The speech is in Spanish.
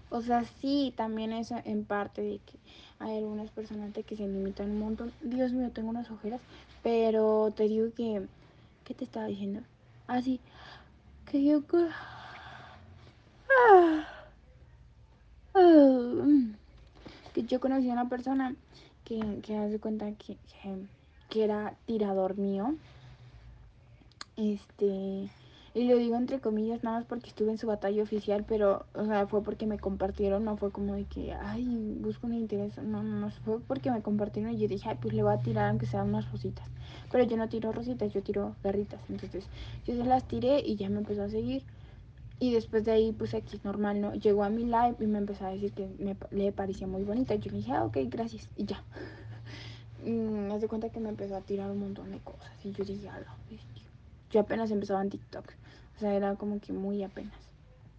O sea, sí, también es en parte de que hay algunas personas de que se limitan un montón. Dios mío, tengo unas ojeras, pero te digo que, ¿qué te estaba diciendo? Ah, sí, que yo, ah, ah, que yo conocí a una persona que hace cuenta que era tirador mío. Este, y lo digo entre comillas nada más porque estuve en su batalla oficial, pero, o sea, fue porque me compartieron, no fue como de que, ay, busco un interés, no, no, no, fue porque me compartieron y yo dije, ay, pues le voy a tirar aunque sean unas rositas. Pero yo no tiro rositas, yo tiro garritas. Entonces, yo se las tiré y ya me empezó a seguir. Y después de ahí, pues aquí normal, ¿no? Llegó a mi live y me empezó a decir que le parecía muy bonita. Yo le dije, ah, ok, gracias. Y ya. Me hace cuenta que me empezó a tirar un montón de cosas. Y yo dije, a la bestia. Yo apenas empezaba en TikTok. O sea, era como que muy apenas.